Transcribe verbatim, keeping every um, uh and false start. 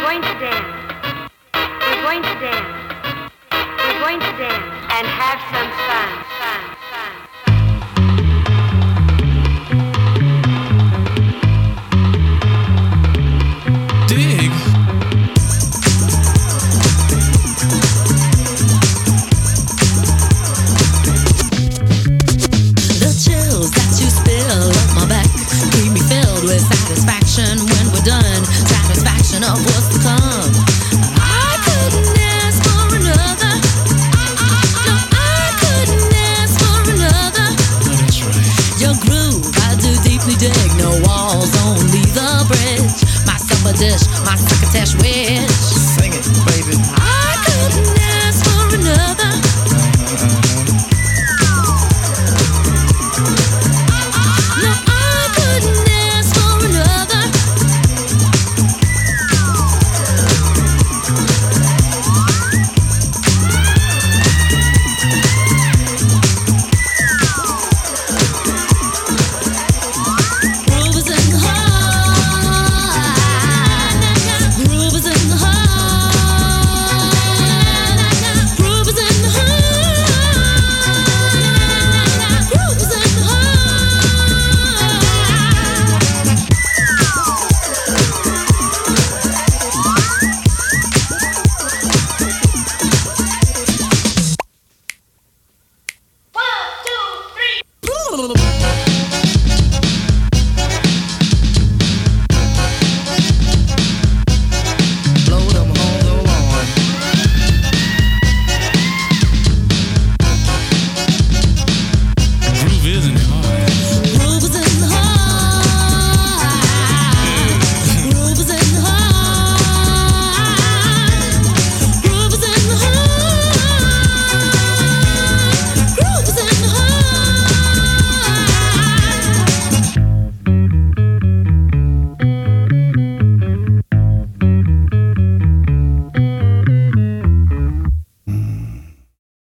going to dance. We're going to dance. We're going to dance and have some fun. Fun, fun, fun. Dig. The chills that you spill up my back keep me filled with satisfaction when we're done. Satisfaction of what's to come. I couldn't ask for another. No, I couldn't ask for another. That's right. Your groove, I do deeply dig. No walls, only the bridge. My supper dish, my succotash wish. Sing it, baby. I